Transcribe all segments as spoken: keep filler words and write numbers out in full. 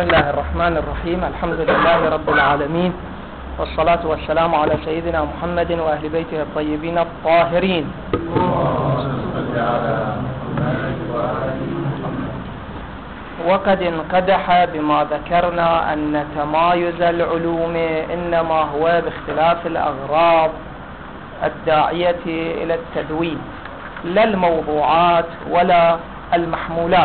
الله الرحمن الرحيم. الحمد لله رب العالمين، والصلاة والسلام على سيدنا محمد وأهل بيته الطيبين الطاهرين. وقد انقدح بما ذكرنا أن تمايز العلوم إنما هو باختلاف الأغراض الداعية إلى التدوين، لا الموضوعات ولا المحمولات.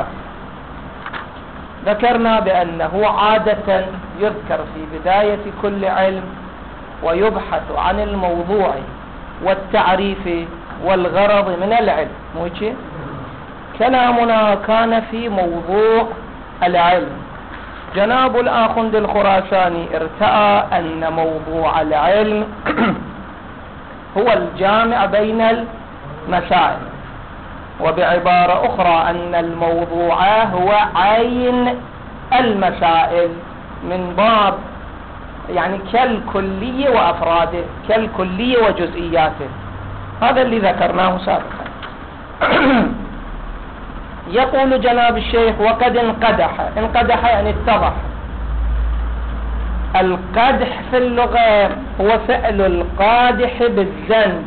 ذكرنا بأنه عادة يذكر في بداية كل علم ويبحث عن الموضوع والتعريف والغرض من العلم. موجه كلامنا كان في موضوع العلم. جناب الآخوند الخراساني ارتأى أن موضوع العلم هو الجامع بين المسائل، وبعبارة أخرى أن الموضوع هو عين المسائل من باب يعني كالكلية وأفراده، كالكلية وجزئياته. هذا اللي ذكرناه سابقا. يقول جناب الشيخ: وقد انقدح. انقدح يعني اتضح. القدح في اللغة هو فعل القادح بالزند،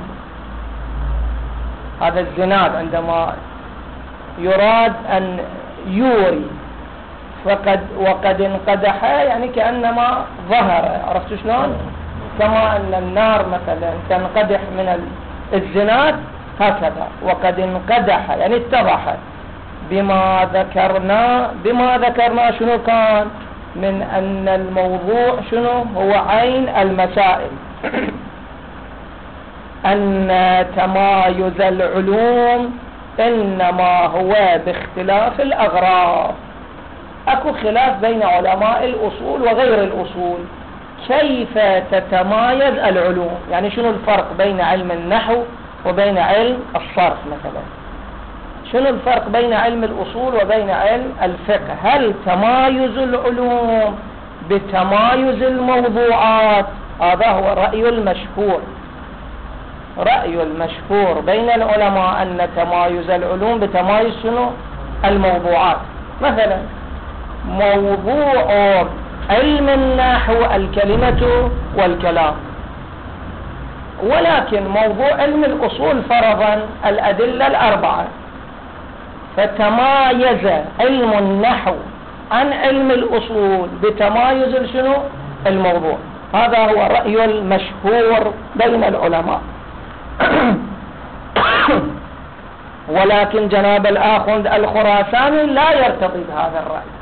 هذا الزناد عندما يراد أن يوري. فقد وقد انقدح يعني كأنما ظهر. عرفتوا شلون؟ كما أن النار مثلا تنقدح من الزناد، هكذا وقد انقدح يعني اتضح بما ذكرنا. بما ذكرنا شنو كان؟ من أن الموضوع شنو هو عين المسائل، أن تمايز العلوم إنما هو باختلاف الأغراض. أكو خلاف بين علماء الأصول وغير الأصول كيف تتمايز العلوم، يعني شنو الفرق بين علم النحو وبين علم الصرف مثلا، شنو الفرق بين علم الأصول وبين علم الفقه. هل تمايز العلوم بتمايز الموضوعات؟ هذا هو الرأي المشهور. رأي المشهور بين العلماء أن تمايز العلوم بتمايز شنو؟ الموضوعات. مثلا موضوع علم النحو الكلمة والكلام، ولكن موضوع علم الأصول فرضا الأدلة الأربعة، فتمايز علم النحو عن علم الأصول بتمايز شنو؟ الموضوع. هذا هو الرأي المشهور بين العلماء. ولكن جناب الآخوند الخراساني لا يرتضي بهذا الرأي.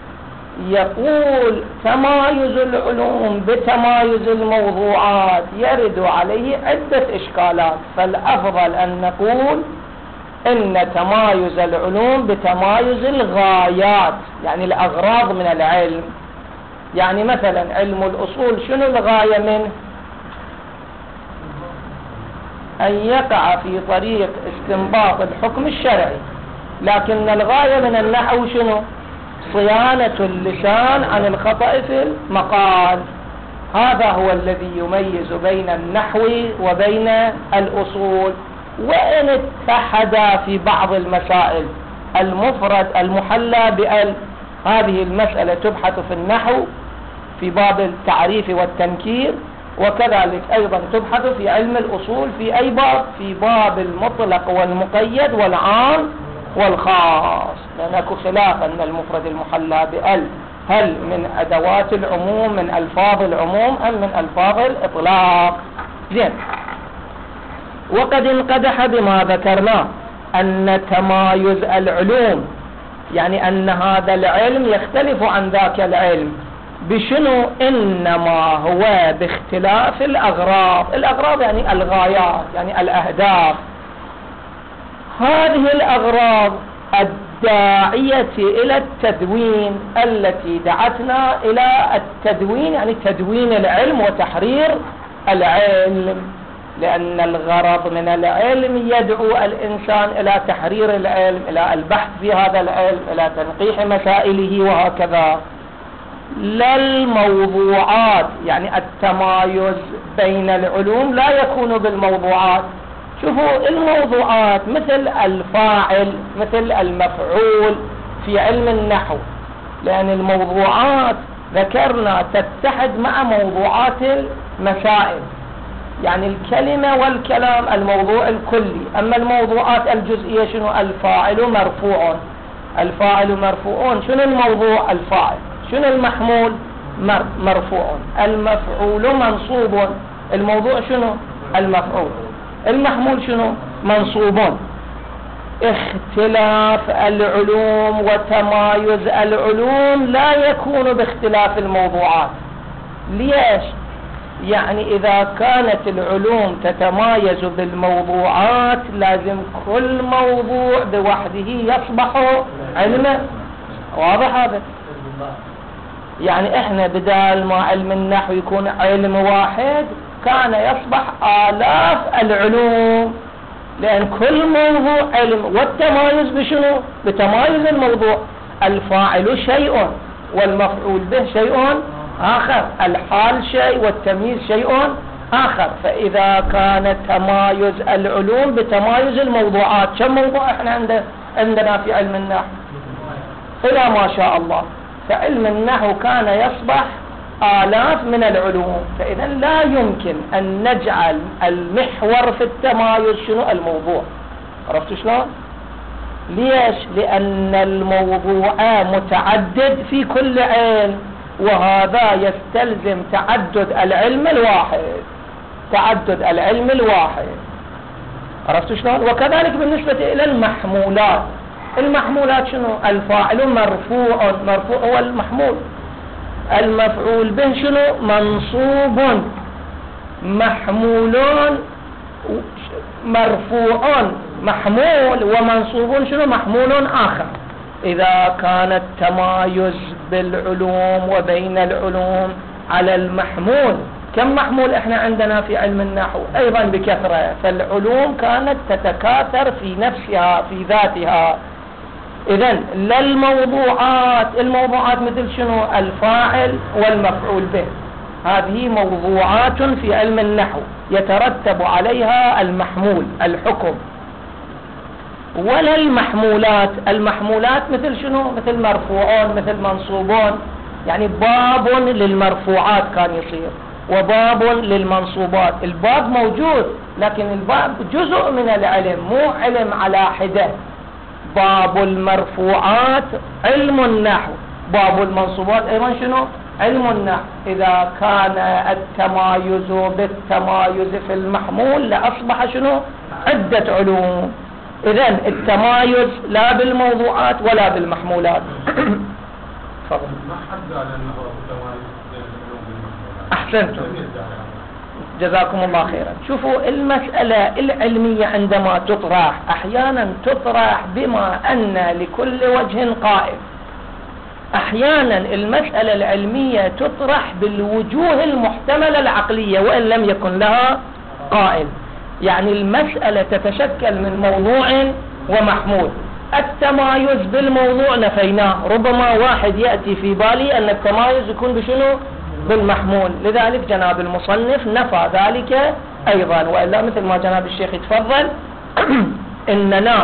يقول تمايز العلوم بتمايز الموضوعات يرد عليه عدة إشكالات، فالأفضل أن نقول إن تمايز العلوم بتمايز الغايات، يعني الأغراض من العلم. يعني مثلا علم الأصول شنو الغاية منه؟ أن يقع في طريق استنباط الحكم الشرعي. لكن الغاية من النحو شنو؟ صيانة اللسان عن الخطأ في المقال. هذا هو الذي يميز بين النحو وبين الأصول. وإن اتحدا في بعض المسائل، المفرد المحلى بأل، هذه المسألة تبحث في النحو في باب التعريف والتنكير، وكذلك أيضا تبحث في علم الأصول في أي باب؟ في باب المطلق والمقيد والعام والخاص. لأنك خلاف أن المفرد المحلى بأل هل من أدوات العموم، من ألفاظ العموم، أم من ألفاظ الإطلاق. زين. وقد انقدح بما ذكرنا أن تمايز العلوم يعني أن هذا العلم يختلف عن ذاك العلم بشنو؟ إنما هو باختلاف الأغراض. الأغراض يعني الغايات، يعني الأهداف. هذه الأغراض الداعية إلى التدوين التي دعتنا إلى التدوين، يعني تدوين العلم وتحرير العلم، لأن الغرض من العلم يدعو الإنسان إلى تحرير العلم، إلى البحث في هذا العلم، إلى تنقيح مسائله وهكذا. لا الموضوعات، يعني التمايز بين العلوم لا يكون بالموضوعات. شوفوا الموضوعات مثل الفاعل، مثل المفعول في علم النحو، لأن الموضوعات ذكرنا تتحد مع موضوعات المسائل، يعني الكلمة والكلام الموضوع الكلي، أما الموضوعات الجزئية شنو؟ الفاعل مرفوع، الفاعل مرفوع، شنو الموضوع؟ الفاعل، شنو المحمول؟ مر مرفوع، المفعول منصوب، الموضوع شنو؟ المفعول، المحمول شنو؟ منصوب. اختلاف العلوم وتمايز العلوم لا يكون باختلاف الموضوعات. ليش؟ يعني إذا كانت العلوم تتمايز بالموضوعات لازم كل موضوع بوحده يصبح علما. واضح هذا؟ يعني احنا بدال ما علم النحو يكون علم واحد كان يصبح آلاف العلوم، لأن كل موضوع علم، والتمايز بشنو؟ بتمايز الموضوع. الفاعل شيء والمفعول به شيء آخر، الحال شيء والتمييز شيء آخر. فإذا كان تمايز العلوم بتمايز الموضوعات، كم موضوع احنا عند عندنا في علم النحو؟ إلى ما شاء الله. فعلم النحو كان يصبح آلاف من العلوم، فإذا لا يمكن أن نجعل المحور في التمايز شنو؟ الموضوع. عرفتوا شلون؟ ليش؟ لأن الموضوع متعدد في كل علم، وهذا يستلزم تعدد العلم الواحد، تعدد العلم الواحد. عرفتوا شلون؟ وكذلك بالنسبة إلى المحمولات، المحمولات شنو؟ الفاعل مرفوع، مرفوع هو المحمول، المفعول به شنو؟ منصوب، محمولون مرفوع محمول، ومنصوب شنو؟ محمول آخر. إذا كان التمايز بالعلوم وبين العلوم على المحمول، كم محمول احنا عندنا في علم النحو؟ أيضا بكثرة، فالعلوم كانت تتكاثر في نفسها في ذاتها. إذن لا الموضوعات، الموضوعات مثل شنو؟ الفاعل والمفعول به، هذه موضوعات في علم النحو يترتب عليها المحمول الحكم. ولا المحمولات، المحمولات مثل شنو؟ مثل مرفوعون، مثل منصوبون، يعني باب للمرفوعات كان يصير وباب للمنصوبات. الباب موجود لكن الباب جزء من العلم، مو علم على حدة. باب المرفوعات علم النحو، باب المنصوبات ايضا شنو؟ علم النحو. اذا كان التمايز بالتمايز في المحمول لاصبح شنو؟ عدة علوم. اذن التمايز لا بالموضوعات ولا بالمحمولات. تفضل. ما حد قال انه التمايز بين العلوم بالمحمولات. احسنتم، جزاكم الله خيرا. شوفوا المسألة العلمية عندما تطرح أحيانا تطرح بما أن لكل وجه قائل، أحيانا المسألة العلمية تطرح بالوجوه المحتملة العقلية وإن لم يكن لها قائل. يعني المسألة تتشكل من موضوع ومحمول. التمايز بالموضوع نفيناه، ربما واحد يأتي في بالي أن التمايز يكون بشنو؟ بالمحمول، لذلك جناب المصنف نفى ذلك أيضا. وإلا مثل ما جناب الشيخ يتفضل إننا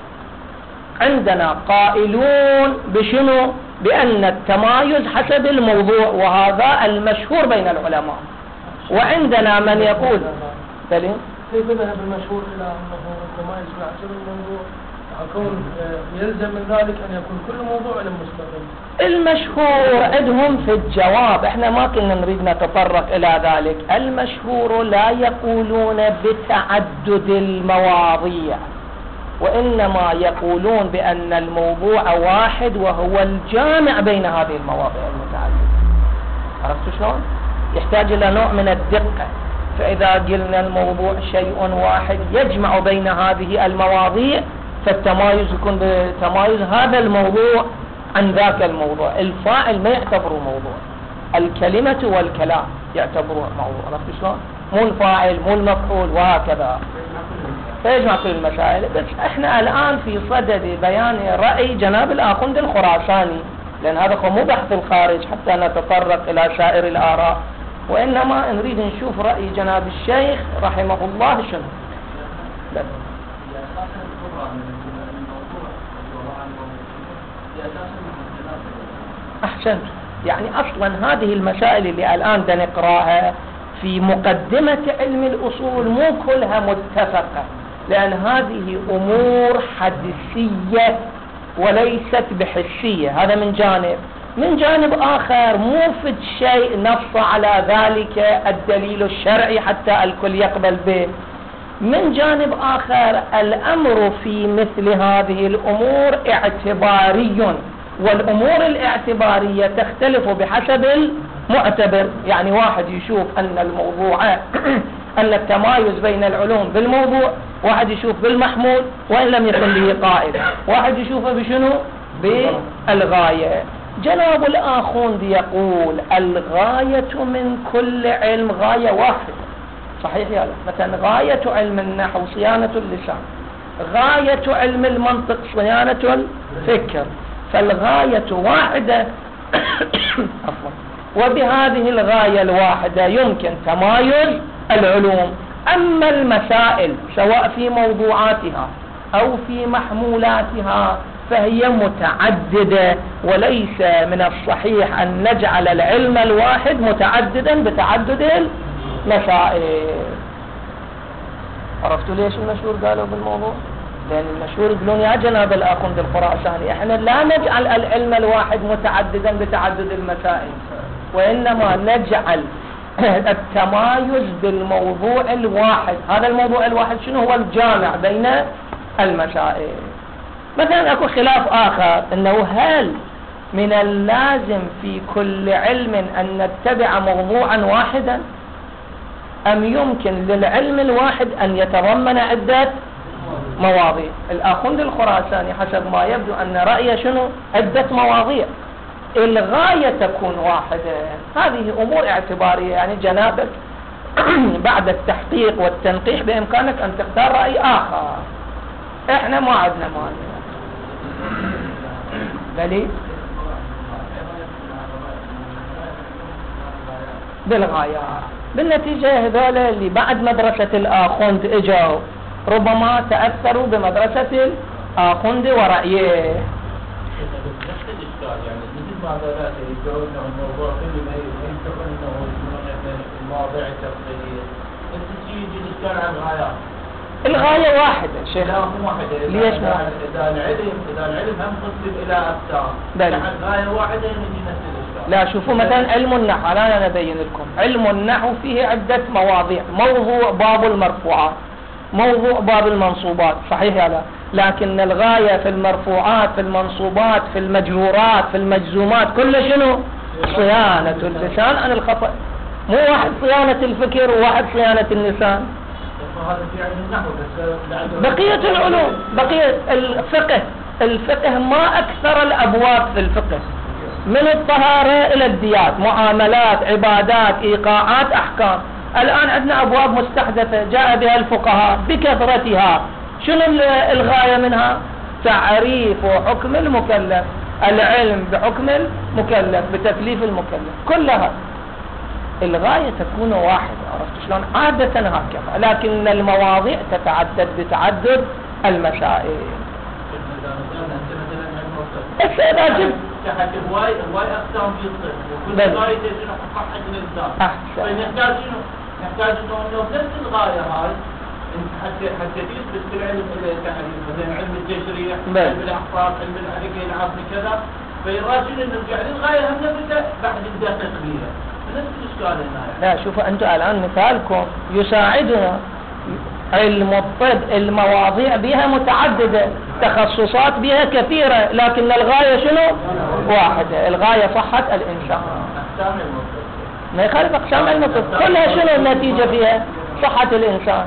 عندنا قائلون بشنو؟ بأن التمايز حسب الموضوع، وهذا المشهور بين العلماء. وعندنا من يقول بلي كيف ذهب المشهور إلى أنه التمايز حسب الموضوع، أكون يلزم من ذلك أن يكون كل موضوع علم مستقل؟ المشهور عندهم في الجواب، احنا ما كنا نريد نتطرق إلى ذلك. المشهور لا يقولون بتعدد المواضيع، وإنما يقولون بأن الموضوع واحد وهو الجامع بين هذه المواضيع المتعددة. عرفتوا شلون؟ يحتاج إلى نوع من الدقة. فإذا قلنا الموضوع شيء واحد يجمع بين هذه المواضيع، فالتمايز يكون بتمايز هذا الموضوع عن ذاك الموضوع. الفاعل ما يعتبره موضوع، الكلمة والكلام يعتبروه موضوع. عرفتوا شلون؟ مو الفاعل مو المفعول وهكذا، فيجمع كل المسائل. بس احنا الآن في صدد بيان رأي جناب الآخوند الخراساني، لأن هذا هو مو بحث الخارج حتى نتطرق إلى سائر الآراء، وإنما نريد نشوف رأي جناب الشيخ رحمه الله شنو. بس أحسنت. يعني أصلا هذه المسائل اللي الآن نقراها في مقدمة علم الأصول مو كلها متفقة، لأن هذه أمور حدسية وليست بحسية. هذا من جانب. من جانب آخر مو في شيء نص على ذلك الدليل الشرعي حتى الكل يقبل به. من جانب آخر الأمر في مثل هذه الأمور اعتباري، والأمور الاعتبارية تختلف بحسب المعتبر. يعني واحد يشوف أن الموضوع أن التمايز بين العلوم بالموضوع، واحد يشوف بالمحمول وإن لم يكن به قائل، واحد يشوفه بشنو؟ بالغاية. جناب الآخوند يقول الغاية من كل علم غاية واحدة. صحيح يا لا؟ مثلا غاية علم النحو صيانة اللسان، غاية علم المنطق صيانة الفكر، فالغاية واحدة عفوا. وبهذه الغاية الواحدة يمكن تمايز العلوم. أما المسائل سواء في موضوعاتها أو في محمولاتها فهي متعددة، وليس من الصحيح أن نجعل العلم الواحد متعددا بتعدد المسائل. عرفتوا ليش المشهور قالوا بالموضوع؟ لأن المشهور يقولون يا جناب الأخوند الخراساني احنا لا نجعل العلم الواحد متعددا بتعدد المسائل، وإنما نجعل التمايز بالموضوع الواحد. هذا الموضوع الواحد شنو هو؟ الجامع بين المسائل. مثلا اكو خلاف آخر انه هل من اللازم في كل علم أن نتبع موضوعا واحدا، أم يمكن للعلم الواحد أن يتضمن عدة مواضيع؟ الآخوند الخراساني حسب ما يبدو أن رأيه شنو؟ عدة مواضيع، الغاية تكون واحدة. هذه أمور اعتبارية، يعني جنابك بعد التحقيق والتنقيح بإمكانك أن تختار رأي آخر. إحنا ما عندنا مانع. بلي بالغاية. بالنتيجة هذول اللي بعد مدرسة الآخوند اجوا ربما تأثروا بمدرسة الآخوند ورأيه. نفس الإشكال، يعني مثل ما ذلك يقولون أنه الموضوع كله ما ينتقل أنه يكون المواضيع التفصيلية، بس يجي الإشكال عن الغايات. الغاية واحدة شيخ. لا مو واحدة. ليش مو واحدة؟ إذا العلم إذا العلم هم قسم إلى أقسام، تحت غاية واحدة يجي نفس الإشكال. لا شوفوا مثلا علم النحو، أنا أبين لكم علم النحو فيه عدة مواضيع. موضوع باب المرفوعات، موضوع باب المنصوبات، صحيح يا لا؟ لكن الغاية في المرفوعات، في المنصوبات، في المجرورات، في المجزومات، كل شنو؟ صيانة اللسان عن الخطأ. مو واحد صيانة الفكر وواحد صيانة اللسان. بقية العلوم، بقية الفقه، الفقه ما أكثر الأبواب في الفقه، من الطهارة إلى الديات، معاملات، عبادات، إيقاعات، أحكام. الآن عندنا أبواب مستحدثة جاء بها الفقهاء بكثرتها. شنو الغاية منها؟ تعريف حكم المكلف، العلم بحكم المكلف، بتكليف المكلف، كلها الغاية تكون واحدة. عرفت شلون؟ عادة هكذا، لكن المواضيع تتعدد بتعدد المسائل. إذا جبت تحت هواي هواي أقسام في الطب، وكل غاية شنو حق الإنسان. أحسن. فنحتاج شنو؟ نحتاج إنه نفس الغاية هاي حتى حتى تثبت في العلم التحليل، مثلا علم التشريع، علم الأحفاد، علم العقل، العظم كذا، فيراجل إنه نرجع للغاية هم نفسها بعد الدقيق بيها. نفس الإشكال هنا. لا شوفوا أنتم الآن مثالكم يساعدنا. علم الطب المواضيع بها متعددة، تخصصات بها كثيرة، لكن الغاية شنو؟ واحدة. الغاية صحة الإنسان. أقسام المطلق ما يخالف أقسام علم الطب كلها شنو النتيجة فيها؟ صحة الإنسان.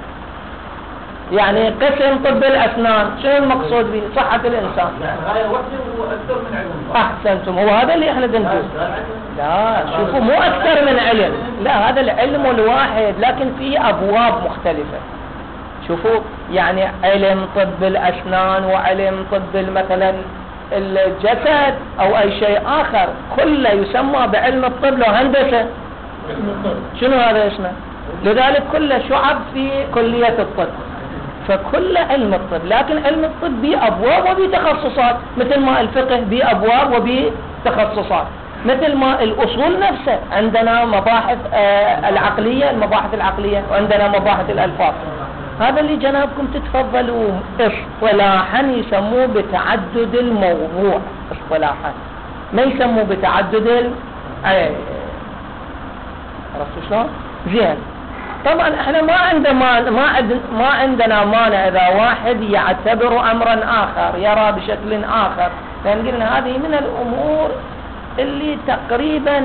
يعني قسم طب الأسنان شنو المقصود به؟ صحة الإنسان. يعني غاية واحدة وأكثر من علم. أحسنتم، هو هذا اللي احنا بنقول. لا شوفوا مو أكثر من علم، لا هذا العلم الواحد لكن فيه أبواب مختلفة. شوفوا يعني علم طب الأسنان وعلم طب مثلا الجسد أو أي شيء آخر كله يسمى بعلم الطب لو هندسة. شنو هذا اسمه؟ لذلك كله شعب في كلية الطب، فكل علم الطب. لكن علم الطب بيه أبواب وبيه تخصصات، مثل ما الفقه بيه أبواب وبيه تخصصات، مثل ما الأصول نفسها عندنا مباحث آه العقلية، المباحث العقلية، وعندنا مباحث الألفاظ. هذا اللي جنابكم تتفضلوا اصطلاحا يسموه بتعدد الموضوع، اصطلاحا ما يسموه بتعدد ال آه عرفتوا شلون؟ زين. طبعا احنا ما عندنا ما ما عندنا مانع اذا واحد يعتبر امرا اخر يرى بشكل اخر، لان قلنا هذه من الامور اللي تقريبا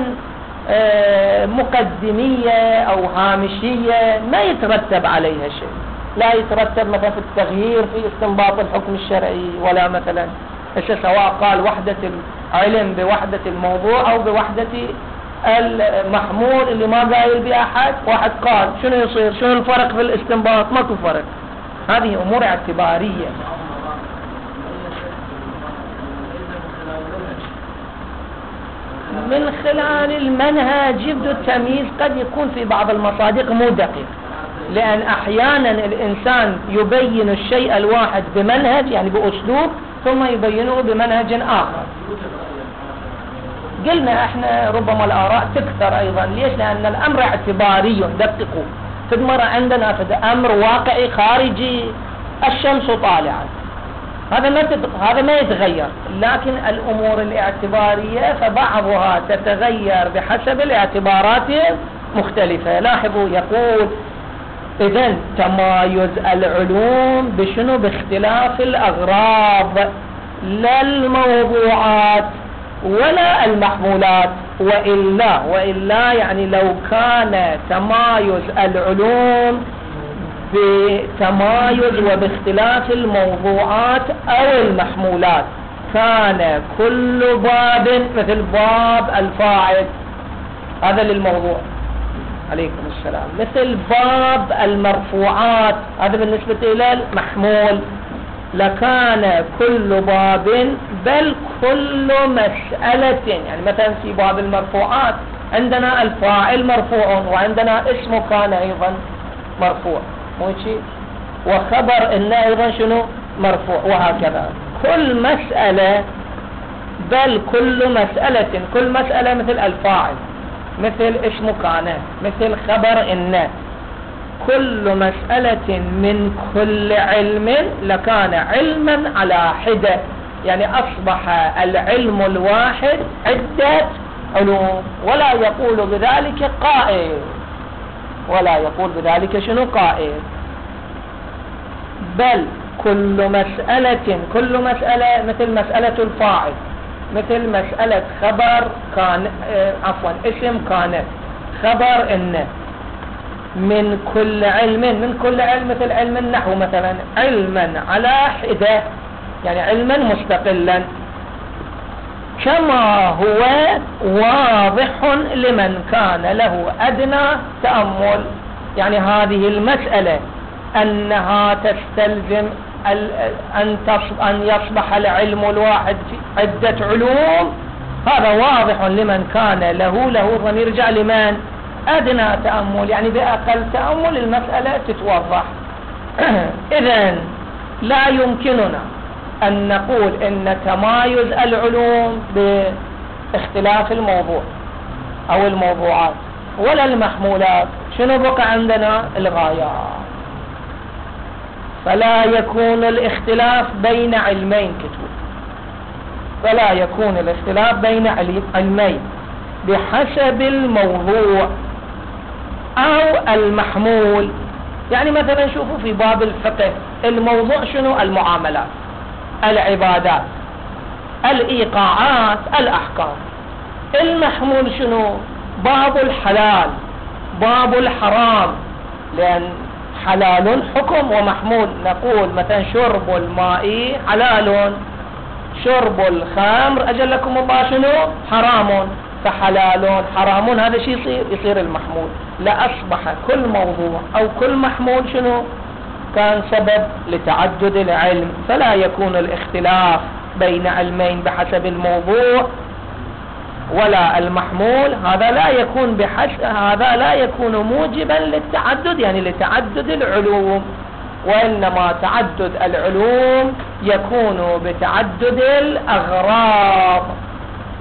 مقدمية او هامشية ما يترتب عليها شيء، لا يترتب مثلا في التغيير في استنباط الحكم الشرعي، ولا مثلا سواء قال وحدة العلم بوحدة الموضوع او بوحدة المحمول اللي ما قايل بها احد، واحد قال شنو يصير؟ شنو الفرق في الاستنباط؟ ماكو فرق. هذه امور اعتباريه. من خلال المنهج يبدو التمييز قد يكون في بعض المصادق مو دقيق، لان احيانا الانسان يبين الشيء الواحد بمنهج يعني باسلوب ثم يبينه بمنهج اخر. قلنا احنا ربما الاراء تكثر ايضا، ليش؟ لان الامر اعتباري. دققوا، في مرة عندنا في امر واقعي خارجي، الشمس طالعة، هذا ما هذا ما يتغير، لكن الامور الاعتبارية فبعضها تتغير بحسب الاعتبارات مختلفة. لاحظوا يقول اذن تمايز العلوم بشنو؟ باختلاف الاغراض، لا الموضوعات ولا المحمولات. وإلا وإلا يعني لو كان تمايز العلوم بتمايز وباختلاف الموضوعات أو المحمولات كان كل باب مثل باب الفاعل، هذا للموضوع عليكم السلام، مثل باب المرفوعات هذا بالنسبة إلى المحمول، لكان كل باب بل كل مسألة. يعني مثلا في باب المرفوعات عندنا الفاعل مرفوع وعندنا اسمه كان أيضا مرفوع، مو شيء؟ وخبر إن أيضا شنو؟ مرفوع، وهكذا كل مسألة بل كل مسألة. كل مسألة مثل الفاعل، مثل اسمه كان، مثل خبر إن. كل مسألة من كل علم لكان علما على حدة، يعني أصبح العلم الواحد عدة علوم، ولا يقول بذلك قائل، ولا يقول بذلك شنو؟ قائل. بل كل مسألة، كل مسألة مثل مسألة الفاعل، مثل مسألة خبر كان، عفوا اسم كان، خبر إن. من كل علم، من كل علم مثل علم النحو مثلا، علما على حدة يعني علما مستقلا، كما هو واضح لمن كان له أدنى تأمل. يعني هذه المسألة أنها تستلزم أن أن يصبح العلم الواحد في عدة علوم، هذا واضح لمن كان له له ضمير يرجع لمن؟ أدنى تأمل، يعني بأقل تأمل المسألة تتوضح. إذن لا يمكننا أن نقول إن تمايز العلوم باختلاف الموضوع أو الموضوعات ولا المحمولات. شنو بقى عندنا؟ الغايات. فلا يكون الاختلاف بين علمين كتب، فلا يكون الاختلاف بين علمين بحسب الموضوع أو المحمول. يعني مثلا شوفوا في باب الفقه الموضوع شنو؟ المعاملات، العبادات، الإيقاعات، الأحكام. المحمول شنو؟ باب الحلال، باب الحرام، لأن حلال حكم ومحمول. نقول مثلا شرب الماء حلال، شرب الخمر أجلكم الله شنو؟ حرام، فحلال حرام هذا شيء يصير يصير المحمول. لأصبح كل موضوع أو كل محمول شنو؟ كان سبب لتعدد العلم. فلا يكون الاختلاف بين علمين بحسب الموضوع ولا المحمول، هذا لا يكون بحسب، هذا لا يكون موجبا للتعدد يعني لتعدد العلوم، وإنما تعدد العلوم يكون بتعدد الأغراض.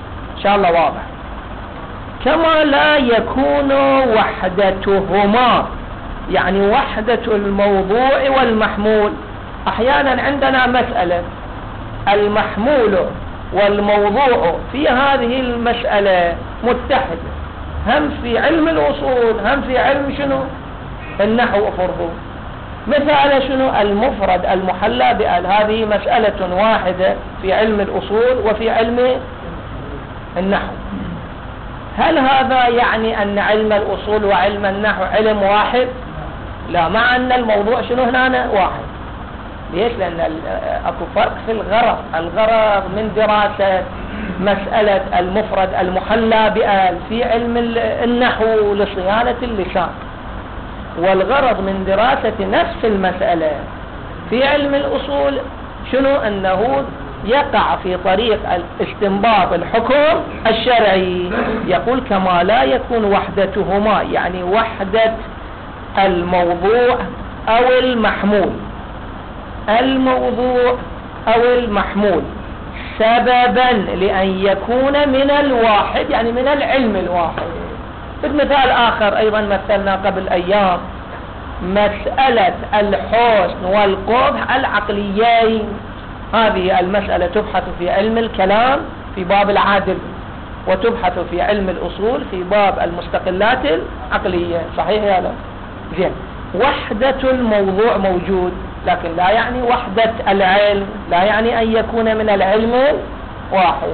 شاء الله واضح. كما لا يكون وحدتهما، يعني وحدة الموضوع والمحمول. أحيانا عندنا مسألة المحمول والموضوع في هذه المسألة متحدة، هم في علم الأصول هم في علم شنو النحو فرضه. مثال شنو المفرد المحلى بأل، هذه مسألة واحدة في علم الأصول وفي علم النحو. هل هذا يعني أن علم الأصول وعلم النحو علم واحد؟ لا، مع أن الموضوع شنو هنا واحد. ليش؟ لأن أكو فرق في الغرض. الغرض من دراسة مسألة المفرد المحلى بأل في علم النحو لصيانة اللسان، والغرض من دراسة نفس المسألة في علم الأصول شنو؟ أنه يقع في طريق استنباط الحكم الشرعي. يقول كما لا يكون وحدتهما، يعني وحدة الموضوع أو المحمول، الموضوع أو المحمول سببا لأن يكون من الواحد، يعني من العلم الواحد. مثال آخر أيضا مثلنا قبل أيام مسألة الحسن والقبح العقليين. هذه المسألة تبحث في علم الكلام في باب العدل، وتبحث في علم الأصول في باب المستقلات العقلية. صحيح يا لا؟ زين. وحدة الموضوع موجود، لكن لا يعني وحدة العلم، لا يعني أن يكون من العلم واحد.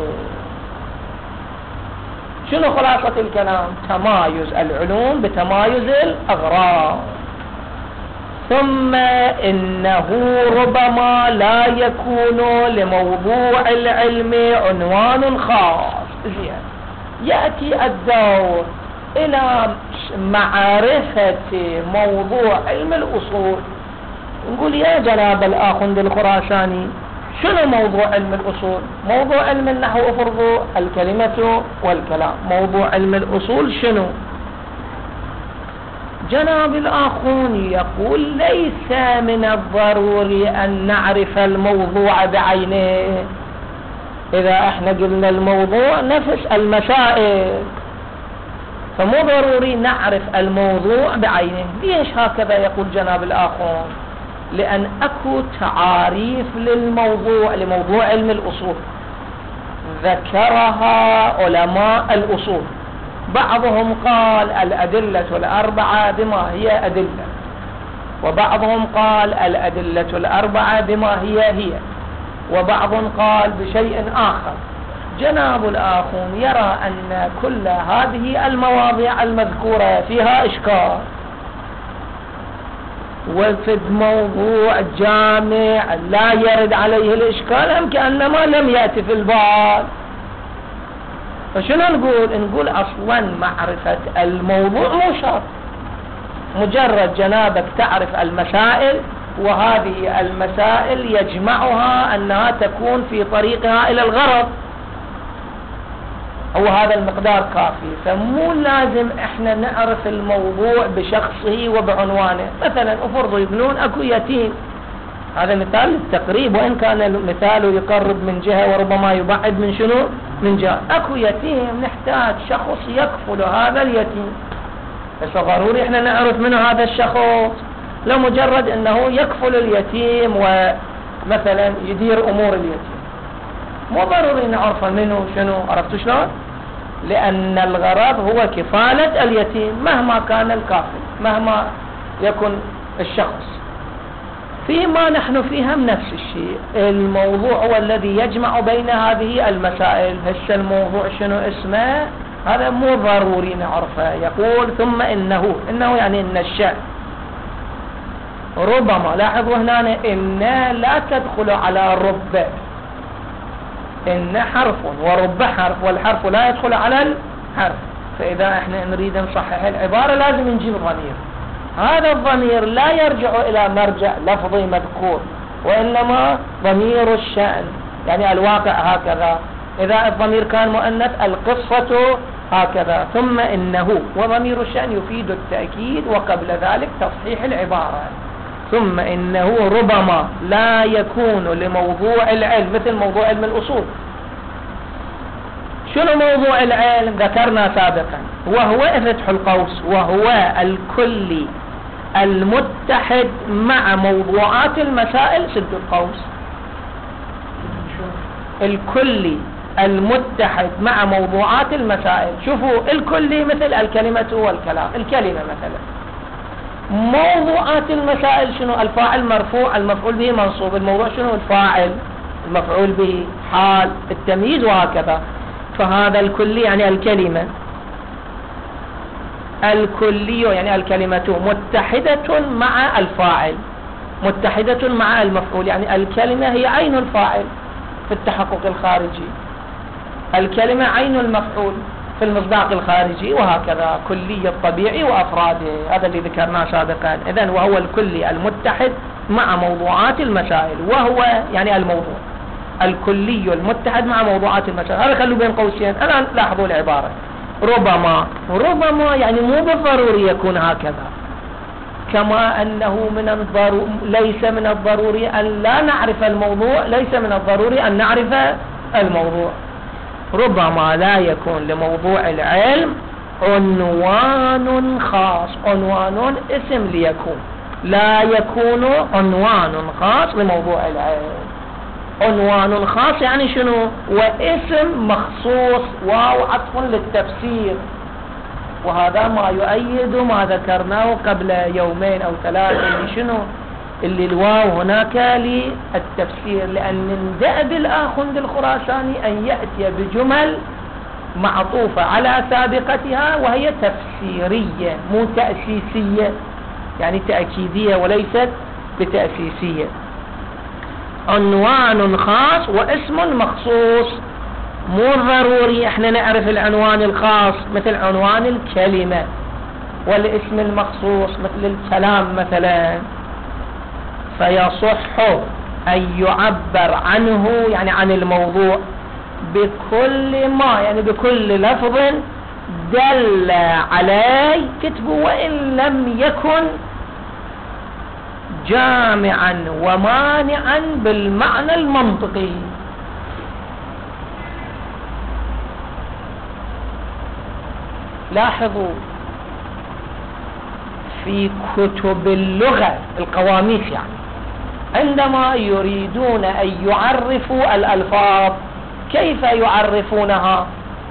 شنو خلاصة الكلام؟ تمايز العلوم بتمايز الأغراض. ثم إنه ربما لا يكون لموضوع العلم عنوان خاص. زين. يأتي الدور إلى معرفة موضوع علم الأصول. نقول يا جناب الآخوند الخراساني، شنو موضوع علم الأصول؟ موضوع علم النحو أفرض الكلمة والكلام. موضوع علم الأصول شنو؟ جناب الآخون يقول ليس من الضروري أن نعرف الموضوع بعينه. إذا احنا قلنا الموضوع نفس المسائل، فمو ضروري نعرف الموضوع بعينه. ليش هكذا يقول جناب الآخون؟ لأن أكو تعاريف للموضوع، لموضوع علم الأصول ذكرها علماء الأصول. بعضهم قال الأدلة الأربعة بما هي أدلة، وبعضهم قال الأدلة الأربعة بما هي هي، وبعضهم قال بشيء آخر. جناب الآخون يرى أن كل هذه المواضيع المذكورة فيها إشكال، وفي موضوع جامع لا يرد عليه الإشكال هم كأنما لم يأتي في البال. فشنو نقول؟ نقول أصلا معرفة الموضوع مو شرط، مجرد جنابك تعرف المسائل، وهذه المسائل يجمعها أنها تكون في طريقها إلى الغرض، هو هذا المقدار كافي. فمو لازم احنا نعرف الموضوع بشخصه وبعنوانه. مثلا افرضوا يبنون اكو يتيم، هذا مثال للتقريب، وان كان المثال يقرب من جهة وربما يبعد من شنو من جهة. اكو يتيم نحتاج شخص يكفل هذا اليتيم، بس ضروري احنا نعرف منه هذا الشخص، لا مجرد انه يكفل اليتيم ومثلا يدير امور اليتيم، مو ضروري نعرفه منه شنو. عرفتوا شلون؟ لأن الغرض هو كفالة اليتيم مهما كان الكافل، مهما يكن الشخص. فيما نحن فيها نفس الشيء، الموضوع هو الذي يجمع بين هذه المسائل. هسه الموضوع شنو اسمه؟ هذا مو ضروري نعرفه. يقول ثم إنه، إنه يعني إن الشأن ربما، لاحظوا هنا إن لا تدخل على رب، إن حرف ورب حرف، والحرف لا يدخل على الحرف. فإذا احنا نريد نصحح العبارة لازم نجيب ضمير. هذا الضمير لا يرجع إلى مرجع لفظي مذكور، وإنما ضمير الشأن، يعني الواقع هكذا. إذا الضمير كان مؤنث القصة هكذا. ثم إنه، وضمير الشأن يفيد التأكيد، وقبل ذلك تصحيح العبارة. ثم إنه ربما لا يكون لموضوع العلم، مثل موضوع علم الأصول. شنو موضوع العلم؟ ذكرنا سابقا وهو فتح القوس، وهو الكلي المتحد مع موضوعات المسائل سد القوس. الكلي المتحد مع موضوعات المسائل. شوفوا الكلي مثل الكلمة والكلام، الكلمة مثلا. موضوعات المسائل شنو؟ الفاعل مرفوع، المفعول به منصوب، الموضوع شنو؟ الفاعل، المفعول به، حال، التمييز، وهكذا. فهذا الكلي يعني الكلمة، الكلي يعني الكلمة متحدة مع الفاعل، متحدة مع المفعول، يعني الكلمة هي عين الفاعل في التحقق الخارجي، الكلمة عين المفعول في المصداق الخارجي، وهكذا كلي الطبيعي وأفراده. هذا اللي ذكرناه سابقا. إذن وهو الكلي المتحد مع موضوعات المسائل، وهو يعني الموضوع الكلي المتحد مع موضوعات المسائل. هذا خلوا بين قوسين. الآن لاحظوا العبارة ربما، ربما يعني مو بالضروري يكون هكذا، كما أنه من الضروري ليس من الضروري أن لا نعرف الموضوع، ليس من الضروري أن نعرف الموضوع. ربما لا يكون لموضوع العلم عنوان خاص، عنوان اسم ليكون، لا يكون عنوان خاص لموضوع العلم. عنوان خاص يعني شنو؟ واسم مخصوص، واو عطف للتفسير. وهذا ما يؤيد ما ذكرناه قبل يومين أو ثلاثة، اللي شنو؟ اللي الواو هناك للتفسير، لأن من دأب الآخوند الخراساني أن يأتي بجمل معطوفة على سابقتها وهي تفسيرية مو تأسيسية، يعني تأكيدية وليست بتأسيسية. عنوان خاص واسم مخصوص، مو ضروري احنا نعرف العنوان الخاص مثل عنوان الكلمة، والاسم المخصوص مثل الكلام مثلا. فيصح أن يعبر عنه يعني عن الموضوع بكل ما، يعني بكل لفظ دل عليه كتبه، وإن لم يكن جامعا ومانعا بالمعنى المنطقي. لاحظوا في كتب اللغة القواميس يعني عندما يريدون أن يعرفوا الألفاظ كيف يعرفونها؟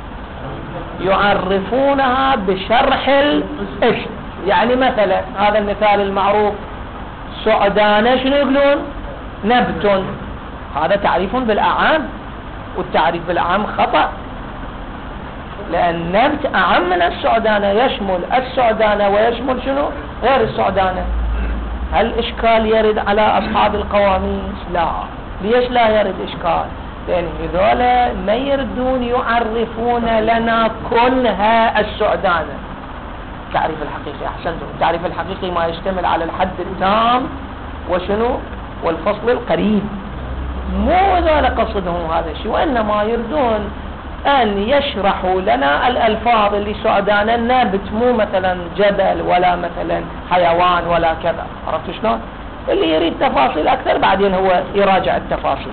يعرفونها بشرح الاسم. يعني مثلا هذا المثال المعروف سعدانة شنو يقولون؟ نبت. هذا تعريف بالأعام، والتعريف بالأعام خطأ، لأن نبت أعم من السعدانة، يشمل السعدانة ويشمل شنو؟ غير السعدانة. هل إشكال يرد على أصحاب القواميس؟ لا. ليش لا يرد إشكال؟ لأن هذولا ما يردون يعرفون لنا كلها السعدانة. التعريف الحقيقي أحسنتم، التعريف الحقيقي ما يشتمل على الحد التام وشنو؟ والفصل القريب. مو هذا قصدهم هذا الشيء، وإنما يردون أن يشرحوا لنا الألفاظ اللي سعدانة النبت، مو مثلا جبل ولا مثلا حيوان ولا كذا. عرفتوا شلون؟ اللي يريد تفاصيل أكثر بعدين هو يراجع التفاصيل.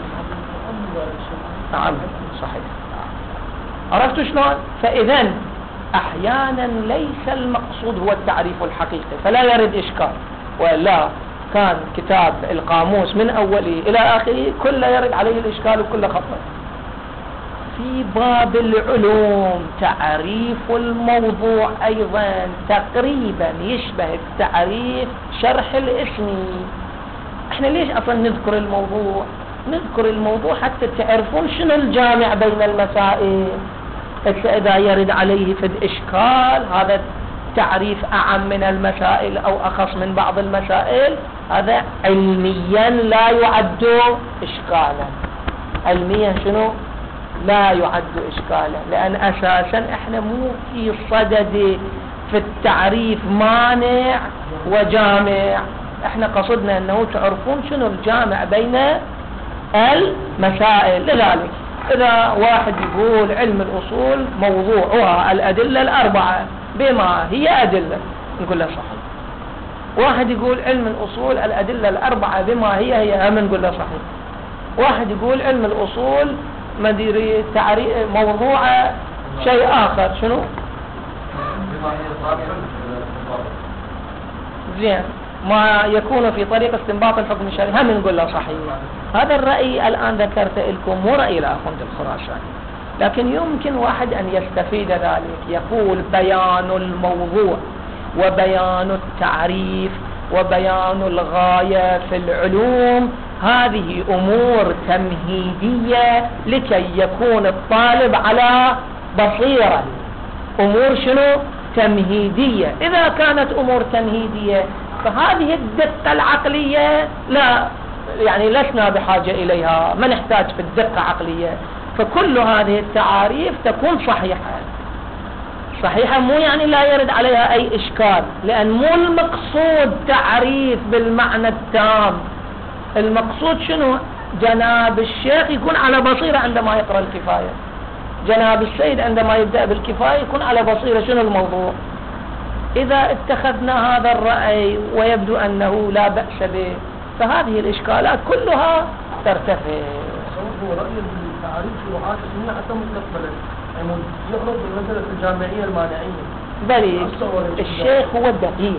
نعم صحيح. عرفتوا شلون؟ فإذا أحيانا ليس المقصود هو التعريف الحقيقي فلا يرد إشكال، ولا كان كتاب القاموس من أوله إلى آخره كله يرد عليه الإشكال وكله خطأ. في باب العلوم تعريف الموضوع أيضا تقريبا يشبه التعريف شرح الاسم. احنا ليش أصلا نذكر الموضوع؟ نذكر الموضوع حتى تعرفون شنو الجامع بين المسائل. إذا يرد عليه في الإشكال هذا تعريف أعم من المسائل أو أخص من بعض المسائل، هذا علميا لا يعد إشكالا. علميا شنو؟ لا يعد إشكالا، لأن أساسا احنا مو في صدد في التعريف مانع وجامع. احنا قصدنا أنه تعرفون شنو الجامع بين المسائل. لذلك إذا واحد يقول علم الأصول موضوعها الأدلة الأربعة بما هي أدلة، نقول له صحيح. واحد يقول علم الأصول الأدلة الأربعة بما هي هي، هم نقول له صحيح. واحد يقول علم الأصول مديرية تعريف موضوع شيء آخر. شنو؟ زين، ما يكون في طريق استنباط الحكم الشرعي هم نقول له صحيح. هذا الرأي الآن ذكرت لكم مو رأي الأخوند الخراساني، لكن يمكن واحد أن يستفيد ذلك. يقول بيان الموضوع وبيان التعريف وبيان الغاية في العلوم هذه أمور تمهيدية لكي يكون الطالب على بصيرة. أمور شنو؟ تمهيدية. إذا كانت أمور تمهيدية فهذه الدقة العقلية لا، يعني لسنا بحاجة إليها، ما نحتاج في الدقة عقلية. فكل هذه التعاريف تكون صحيحة. صحيحة مو يعني لا يرد عليها أي إشكال، لأن مو المقصود تعريف بالمعنى التام. المقصود شنو؟ جناب الشيخ يكون على بصيرة عندما يقرأ الكفاية، جناب السيد عندما يبدأ بالكفاية يكون على بصيرة شنو الموضوع. إذا اتخذنا هذا الرأي ويبدو أنه لا بأس به فهذه الإشكالات كلها ترتفع. هو رأي التعريف وعاك السنية حتى مستقبلا يعني يخرج بالمسألة الجامعية المانعية. بل الشيخ هو الدقيق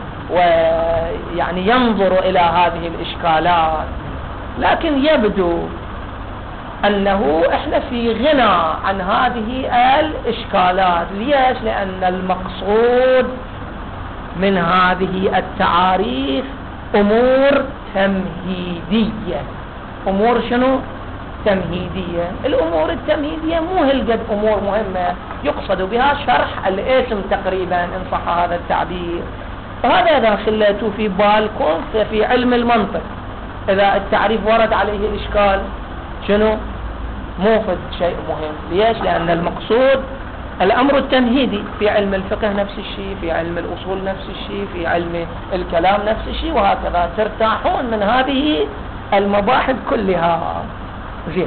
ويعني ينظر إلى هذه الإشكالات، لكن يبدو أنه إحنا في غنى عن هذه الإشكالات. ليش؟ لأن المقصود من هذه التعاريف أمور تمهيدية. أمور شنو؟ تمهيدية. الأمور التمهيدية مو هالقد أمور مهمة يقصد بها شرح الاسم تقريبا إن صح هذا التعبير. وهذا إذا خليتوا في بالكم في علم المنطق، إذا التعريف ورد عليه الإشكال شنو؟ موفد شيء مهم. ليش؟ لأن المقصود الأمر التمهيدي. في علم الفقه نفس الشيء، في علم الأصول نفس الشيء، في علم الكلام نفس الشيء، وهكذا ترتاحون من هذه المباحث كلها. زين،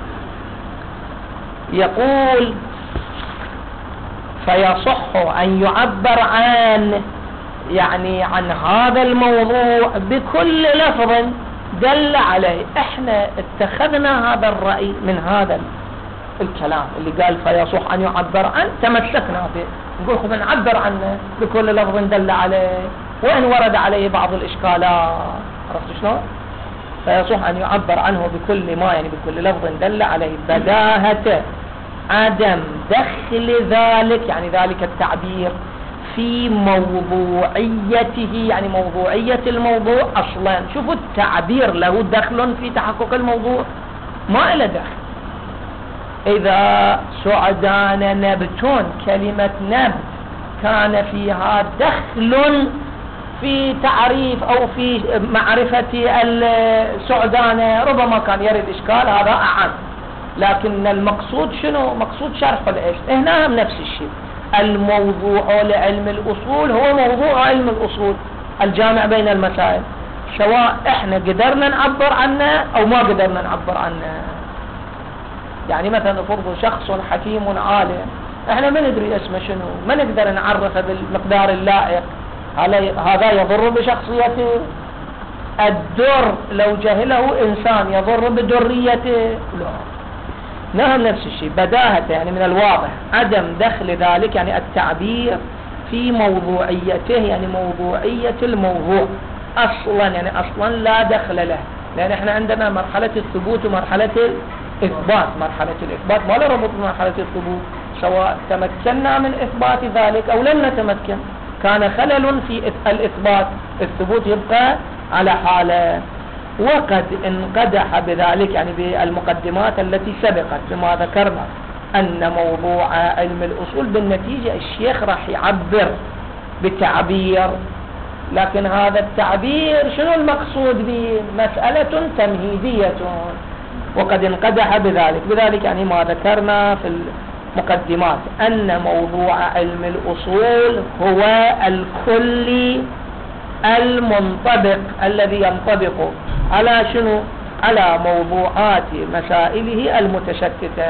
يقول فيصح أن يعبر عن يعني عن هذا الموضوع بكل لفظ دل عليه. احنا اتخذنا هذا الرأي من هذا الكلام اللي قال فيصح أن يعبر عنه، تمسكنا به، نقول خذ نعبر عنه بكل لفظ دل عليه وإن ورد عليه بعض الإشكالات. عرفت شلون؟ فيصح أن يعبر عنه بكل ما يعني بكل لفظ دل عليه بداهة عدم دخل ذلك يعني ذلك التعبير في موضوعيته، يعني موضوعية الموضوع أصلا. شوفوا التعبير له دخل في تحقق الموضوع؟ ما له دخل. إذا سعدان نبتون، كلمة نبت كان فيها دخل في تعريف أو في معرفة السعدان ربما كان يرد إشكال، هذا أعم. لكن المقصود شنو؟ مقصود شرح الإيش. هنا هم نفس الشيء. الموضوع لعلم الأصول هو موضوع علم الأصول الجامع بين المسائل، سواء احنا قدرنا نعبر عنه أو ما قدرنا نعبر عنه. يعني مثلا فرض شخص حكيم عالم، احنا ما ندري اسمه شنو، ما نقدر نعرفه بالمقدار اللائق، هذا يضر بشخصيته. الدر لو جهله إنسان يضر بدريته؟ لا. نعم نفس الشيء. بداهة يعني من الواضح عدم دخل ذلك يعني التعبير في موضوعيته، يعني موضوعية الموضوع أصلا، يعني أصلا لا دخل له. لأن احنا عندنا مرحلة الثبوت ومرحلة الإثبات. مرحلة الإثبات ما له ربط بمرحلة الثبوت، سواء تمكنا من إثبات ذلك أو لم نتمكن كان خلل في الإثبات، الثبوت يبقى على حاله. وقد انقدح بذلك يعني بالمقدمات التي سبقت بما ذكرنا أن موضوع علم الأصول بالنتيجة الشيخ راح يعبر بتعبير، لكن هذا التعبير شنو المقصود به؟ مسألة تمهيدية، وقد انقدح بذلك. بذلك يعني ما ذكرنا في المقدمات أن موضوع علم الأصول هو الكلي المنطبق الذي ينطبق على شنو؟ على موضوعات مسائله المتشتتة.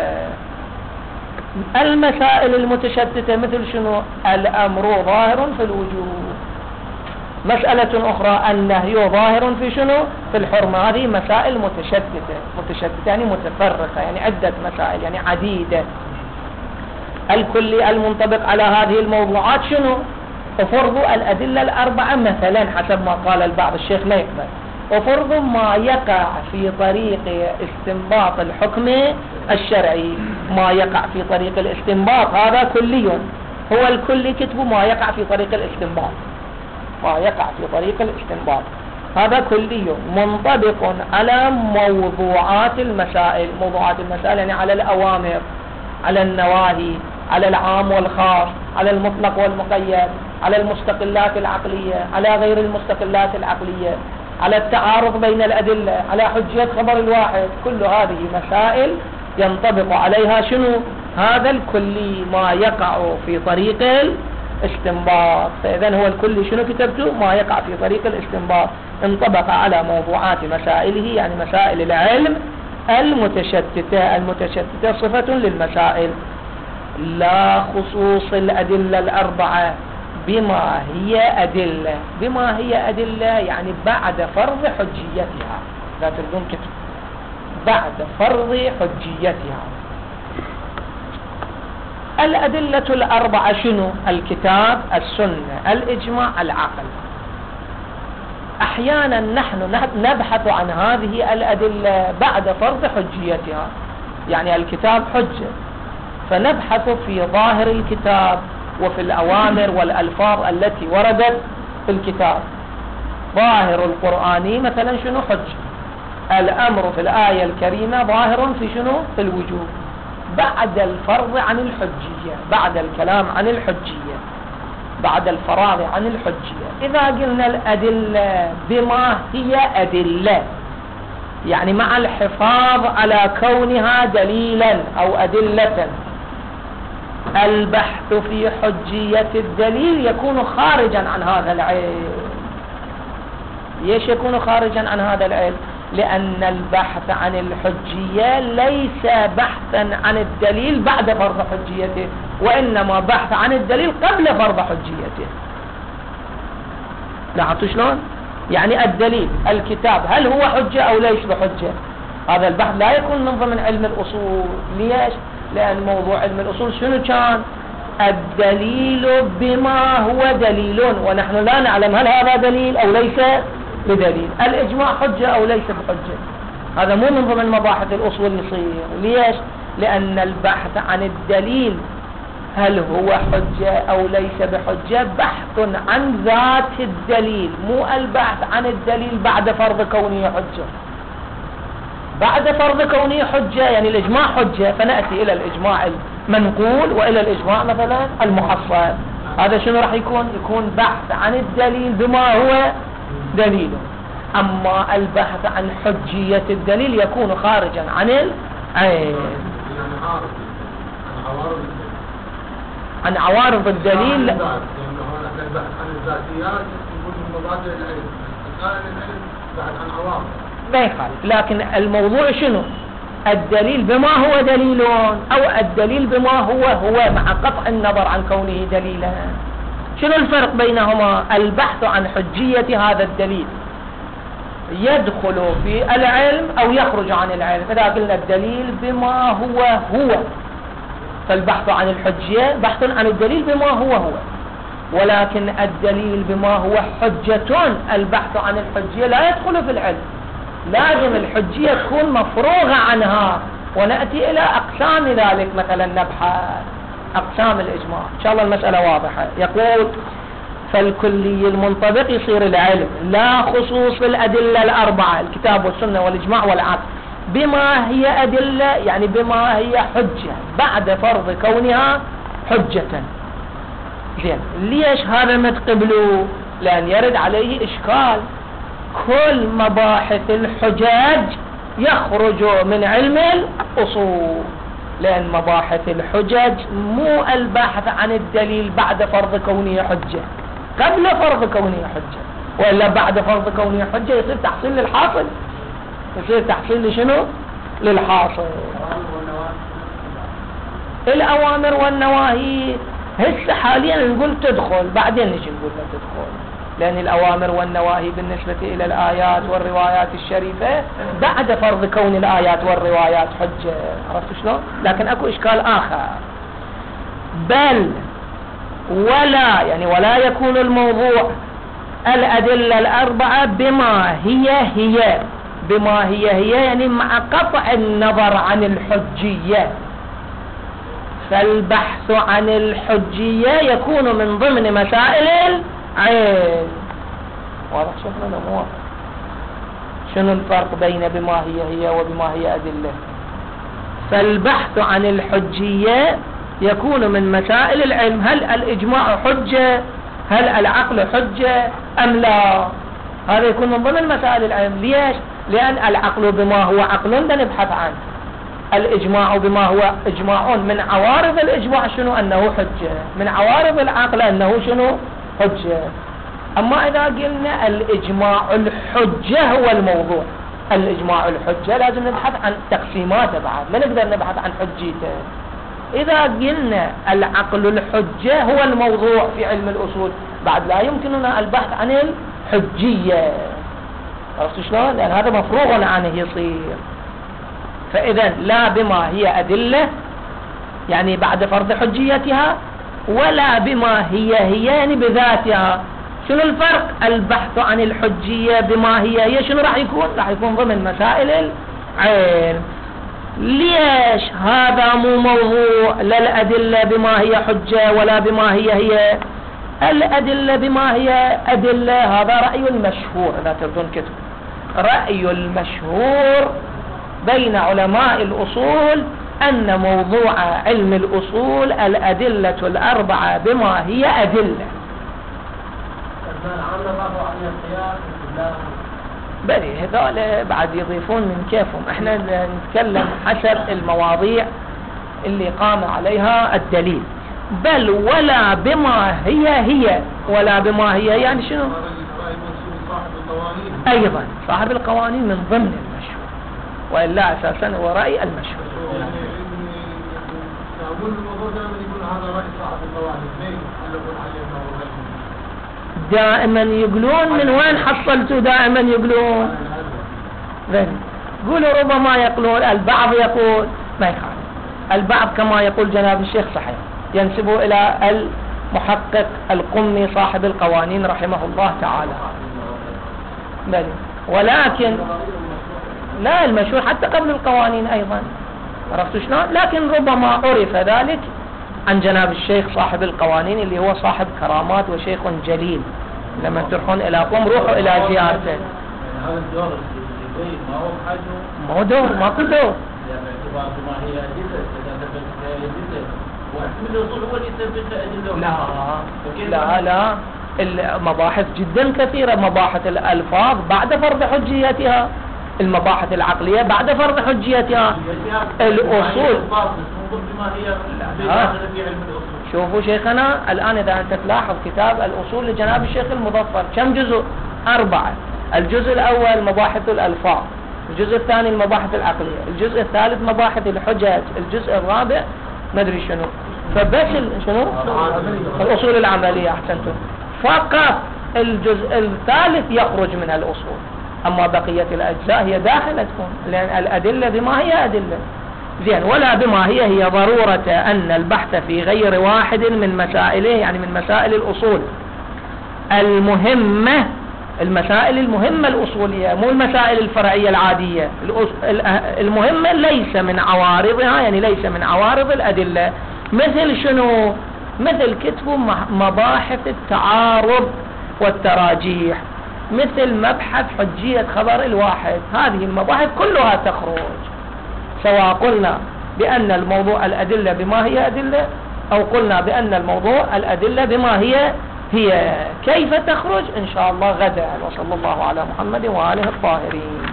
المسائل المتشتتة مثل شنو؟ الأمر ظاهر في الوجود، مسألة أخرى النهي ظاهر في شنو؟ في الحرمة. هذه مسائل متشتتة متشتتة يعني متفرقة، يعني عدة مسائل يعني عديدة. الكلي المنطبق على هذه الموضوعات شنو؟ وفرض الأدلة الأربعة مثلا حسب ما قال البعض، الشيخ لا يقبل، وفرض ما يقع في طريق استنباط الحكم الشرعي. ما يقع في طريق الاستنباط هذا كلي، هو الكلي كتبه ما يقع في طريق الاستنباط، ما يقع في طريق الاستنباط هذا كلي منطبق على موضوعات المسائل. موضوعات المسائل يعني على الأوامر، على النواهي، على العام والخاص، على المطلق والمقيد، على المستقلات العقلية، على غير المستقلات العقلية، على التعارض بين الأدلة، على حجية خبر الواحد. كل هذه مسائل ينطبق عليها شنو؟ هذا الكلي ما يقع في طريق الاستنباط. فإذا هو الكلي شنو كتبته؟ ما يقع في طريق الاستنباط، انطبق على موضوعات مسائله، يعني مسائل العلم المتشتتة. المتشتتة صفة للمسائل، لا خصوص الأدلة الأربعة بما هي أدلة. بما هي أدلة يعني بعد فرض حجيتها، لا تردون كتب، بعد فرض حجيتها. الأدلة الأربعة شنو؟ الكتاب، السنة، الإجماع، العقل. أحيانا نحن نبحث عن هذه الأدلة بعد فرض حجيتها، يعني الكتاب حجة، فنبحث في ظاهر الكتاب وفي الأوامر والألفاظ التي وردت في الكتاب. ظاهر القرآن مثلا شنو؟ حجة. الأمر في الآية الكريمة ظاهر في شنو؟ في الوجوب. بعد الفرض عن الحجية، بعد الكلام عن الحجية، بعد الفراغ عن الحجية، إذا قلنا الأدلة بما هي أدلة، يعني مع الحفاظ على كونها دليلا أو أدلة، البحث في حجية الدليل يكون خارجا عن هذا العلم. ليش يكون خارجا عن هذا العلم؟ لأن البحث عن الحجية ليس بحثا عن الدليل بعد فرض حجيته، وإنما بحث عن الدليل قبل فرض حجيته. لاحظتوا شلون؟ يعني الدليل الكتاب هل هو حجة أو ليس بحجة؟ هذا البحث لا يكون من ضمن علم الأصول. ليش؟ لأن موضوع علم الأصول شنو كان؟ الدليل بما هو دليل، ونحن لا نعلم هل هذا دليل أو ليس بدليل. الإجماع حجة أو ليس بحجة، هذا مو من ضمن مباحث الأصول يصير. ليش؟ لأن البحث عن الدليل هل هو حجة أو ليس بحجة بحث عن ذات الدليل، مو البحث عن الدليل بعد فرض كونه حجة. بعد فرض كونه حجة يعني الإجماع حجة، فنأتي إلى الإجماع المنقول وإلى الإجماع مثلا المحصل. هذا شنو راح يكون؟ يكون بحث عن الدليل بما هو دليل. أما البحث عن حجية الدليل يكون خارجا عن العين، عن عوارض الدليل. لأن هنا البحث عن الذاتيات يكون من مبادئ العلم، الآن العلم بحث عن عوارض ما يخالف، لكن الموضوع شنو؟ الدليل بما هو دليل أو الدليل بما هو هو مع قطع النظر عن كونه دليلا. شنو الفرق بينهما؟ البحث عن حجية هذا الدليل يدخل في العلم أو يخرج عن العلم. إذا قلنا الدليل بما هو هو، فالبحث عن الحجية بحث عن الدليل بما هو هو، ولكن الدليل بما هو حجة، البحث عن الحجية لا يدخل في العلم. لازم الحجية تكون مفروغة عنها، ونأتي إلى أقسام ذلك مثلا نبحث أقسام الإجماع إن شاء الله المسألة واضحة. يقول فالكلي المنطبق يصير العلم، لا خصوص الأدلة الأربعة الكتاب والسنة والإجماع والعقل بما هي أدلة، يعني بما هي حجة بعد فرض كونها حجة. زين، ليش هذا ما تقبلوا؟ لأن يرد عليه إشكال. كل مباحث الحجاج يخرج من علم الأصول، لأن مباحث الحجج مو البحث عن الدليل بعد فرض كونه حجة، قبل فرض كونه حجة، وإلا بعد فرض كونه حجة يصير تحصيل للحاصل، يصير تحصيل لشنو؟ للحاصل. الأوامر والنواهي هسه حاليا نقول تدخل، بعدين نجي نقول لا تدخل. لأن الأوامر والنواهي بالنسبة إلى الآيات والروايات الشريفة بعد فرض كون الآيات والروايات حجة. عرفت شلون؟ لكن أكو إشكال آخر، بل ولا يعني ولا يكون الموضوع الأدلة الأربعة بما هي هي، بما هي هي يعني مع قطع النظر عن الحجية، فالبحث عن الحجية يكون من ضمن مسائل العلم. واضح شكرا لو موافق؟ شنو الفرق بين بما هي هي وبما هي أدلة؟ فالبحث عن الحجية يكون من مسائل العلم، هل الإجماع حجة؟ هل العقل حجة أم لا؟ هذا يكون من ضمن مسائل العلم. ليش؟ لأن العقل بما هو عقل نبحث عنه، الإجماع بما هو إجماع، من عوارض الإجماع شنو؟ أنه حجة، من عوارض العقل أنه شنو؟ حجة. أما إذا قلنا الإجماع الحجة هو الموضوع، الإجماع الحجة لازم نبحث عن تقسيماته بعد، ما نقدر نبحث عن حجيته. إذا قلنا العقل الحجة هو الموضوع في علم الأصول، بعد لا يمكننا البحث عن الحجية. عرفت شلون؟ لأن هذا مفروغ عنه يصير. فإذا لا بما هي أدلة يعني بعد فرض حجيتها، ولا بما هي هي يعني بذاتها. شنو الفرق؟ البحث عن الحجية بما هي هي شنو راح يكون؟ راح يكون ضمن مسائل العلم. ليش هذا مو موضوع لا الأدلة بما هي حجة ولا بما هي هي؟ الأدلة بما هي أدلة هذا رأي المشهور، لا تردون كتب، رأي المشهور بين علماء الأصول أن موضوع علم الأصول الأدلة الأربعة بما هي أدلة. بلي هذول بعد يضيفون من كيفهم، احنا نتكلم حسب المواضيع اللي قام عليها الدليل. بل ولا بما هي هي، ولا بما هي يعني شنو؟ ايضا صاحب القوانين من ضمن المشهور، وإلا اساسا هو رأي المشهور. دائما يقولون من وين حصلتوا دائما يقولون؟ قولوا ربما يقولون، البعض يقول ما يخالف، البعض كما يقول جناب الشيخ صحيح ينسبه إلى المحقق القمي صاحب القوانين رحمه الله تعالى. بل ولكن لا المشهور حتى قبل القوانين أيضا، عرفتوا شلون؟ لكن ربما عرف ذلك عن جناب الشيخ صاحب القوانين اللي هو صاحب كرامات وشيخ جليل. لما تروحون إلى قم روحوا إلى زيارته. هذا الدور اللي ما هو حاجه، ما هو دور، ماكو دور. يعني باعتبار ما هي أدلة، أدلة واحد من الأصول هو اللي يثبت أدلة. لا لا لا، المباحث جدا كثيرة، مباحث الألفاظ بعد فرض حجيتها، المباحث العقلية بعد فرض حجيتها، الأصول. شوفوا شيخنا الآن إذا أنت تلاحظ كتاب الأصول لجناب الشيخ المظفر كم جزء؟ أربعة. الجزء الأول مباحث الألفاظ، الجزء الثاني المباحث العقلية، الجزء الثالث مباحث الحجج، الجزء الرابع ما أدري شنو، فبس شنو؟ الأصول العملية. أحسنتم. فقط الجزء الثالث يخرج من الأصول، أما بقية الأجزاء هي داخلة تكون، لأن الأدلة بما هي أدلة. زين. ولا بما هي هي ضرورة أن البحث في غير واحد من مسائله، يعني من مسائل الأصول المهمة، المسائل المهمة الأصولية، مو المسائل الفرعية العادية، المهمة ليس من عوارضها، يعني ليس من عوارض الأدلة. مثل شنو؟ مثل كتب مباحث التعارض والتراجيح، مثل مبحث حجية خبر الواحد. هذه المباحث كلها تخرج، سواء قلنا بأن الموضوع الأدلة بما هي أدلة، أو قلنا بأن الموضوع الأدلة بما هي هي. كيف تخرج؟ إن شاء الله غدا. وصلى الله على محمد وآله الطاهرين.